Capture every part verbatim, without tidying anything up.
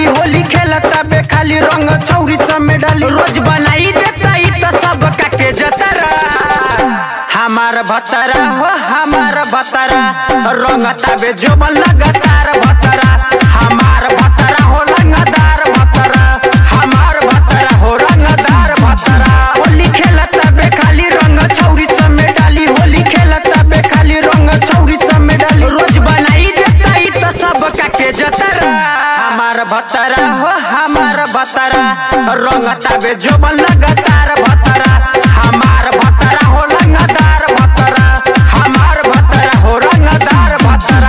डाली होली खेलता बे खाली रंग छौरी में डाली रोज बनाई देता ई तो सब काके जतरा हमार भतरा हो हमार भतरा रंगता बे जो बन लगातार भतरा हमार भतरा हो रंगदार भतरा हमार भतरा हो रंगदार भतरा होली खेलता बे खाली रंग छौरी में डाली होली खेलता बे खाली रंग छौरी में डाली रोज बनाई देता ई तो सब काके जतरा हमार भतरा हो हमार भतरा रंगता बे जो बन लगातार भतरा हमार भतरा हो रंगदार भतरा हमार भतरा हो रंगदार भतरा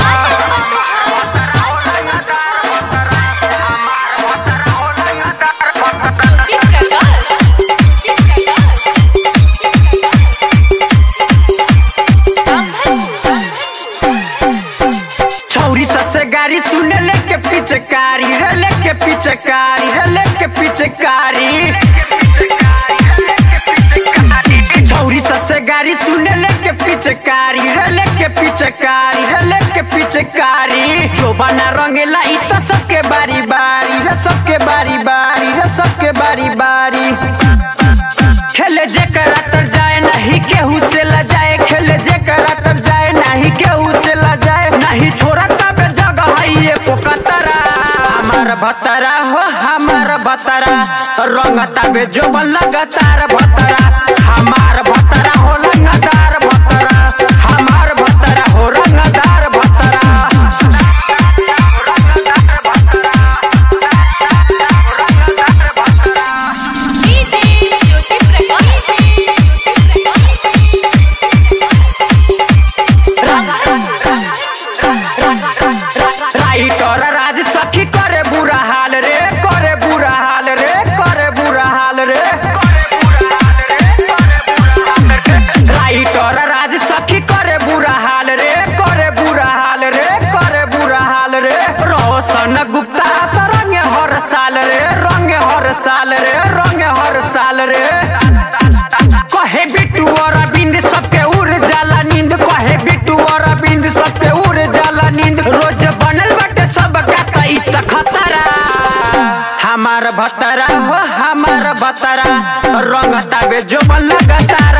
छौरी ससे गाड़ी सुने लेके पिचकारी रे लेके पिचकारी रे लेके पिचकारी छौरी ससे गाड़ी सुने लेके पिचकारी रे लेके पिचकारी रे लेके पिचकारी जो बना रंगेला ई तो सबके बारी बारी रे सबके बारी बारी रे सबके बारी बारी खेले जेकरा तर जाए नहीं केहू से ला जाए खेले जेकरा तर जाए नहीं केहू से ला जाए नहीं छोड़ा तब जगह है ये पोकतरा हमार भतरा हो हमार भतरा रंगता बे जो बन लगातार भतरा हमार भतरा हो रंगदार भतरा हमार भतरा हो रंगदार भतरा राइटर राज सखी करे बुरा हाल रे करे बुरा हाल रे करे बुरा हाल रे राइटर राज सखी करे बुरा हाल रे करे बुरा हाल रे करे बुरा हाल रे रोशन गुप्ता तो रंग हर साल रे रंग हर साल रे रंग हर साल रे कहे बिट्टू और अरविंद सबके उड़ जाला नींद कहे बिट्टू और अरविंद सबके उड़ जाला नींद रोज बनल बटे सब का ई त खतरा हमार भतरा हो हमार भतरा रंगता बे जो बन लगातार